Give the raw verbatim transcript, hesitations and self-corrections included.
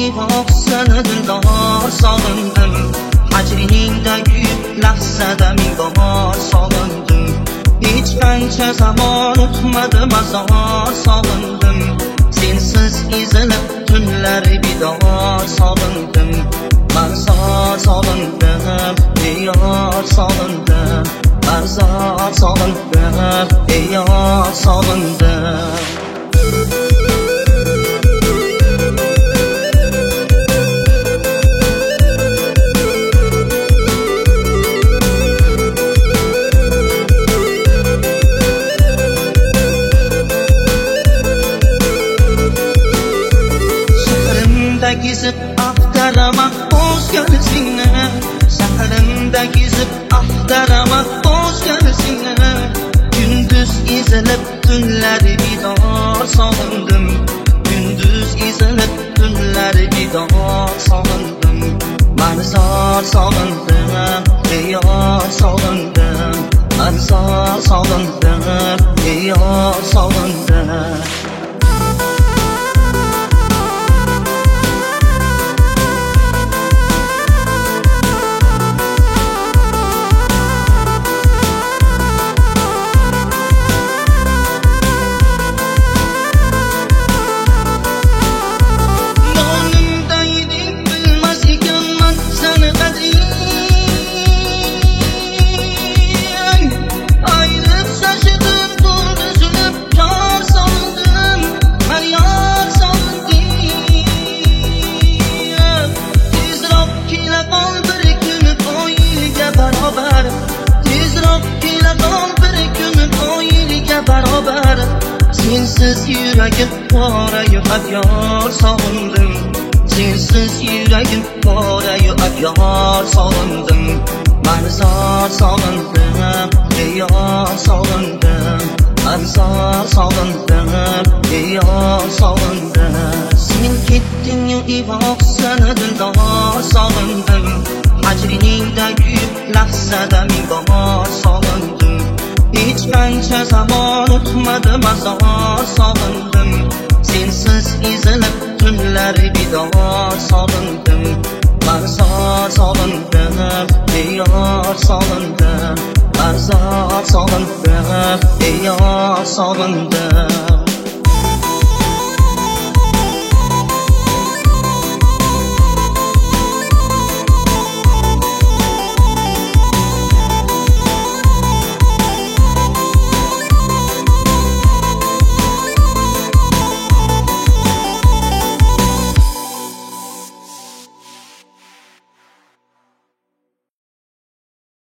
uyg'oq seni dildor sog'indim. Hajriningdagi lahzada ming bor sog'indim. Hech qancha zamon o'tmadi mazor sog'indim. Sensiz ezilib tunlar bidor sog'indim. Marzor sog'indim, ey yor sog'indim. Marzor sog'indim, ey yor sog'indim. Gezib axtaraman o'zgarisingni, shahrimda gezib axtaraman o'zgarisingni. Kunduz ezilib tunlar bidor sog'indim. Kunduz ezilib tunlar bidor sog'indim. Marzor sog'indim, ey yor sog'indim. Marzor sog'indim, ey yor sog'indim. Sensiz yuragim qorayu abyor sog'indim. Sensiz yuragim qorayu abyor sog'indim. Marzor sog'indim, ey yor sog'indim. Marzor sog'indim, ey yor sog'indim. Sen ketding-yu uyg'oq seni dildor sog'indim. Hajriningdagi lahzada ming bor sog'indim. Hech qancha zamon o'tmadi mazor sog'indim. Sensiz ezilib tunlar bidor sog'indim. Marzor sog'indim, ey yor sog'indim. Marzor sog'indim, ey yor sog'indim.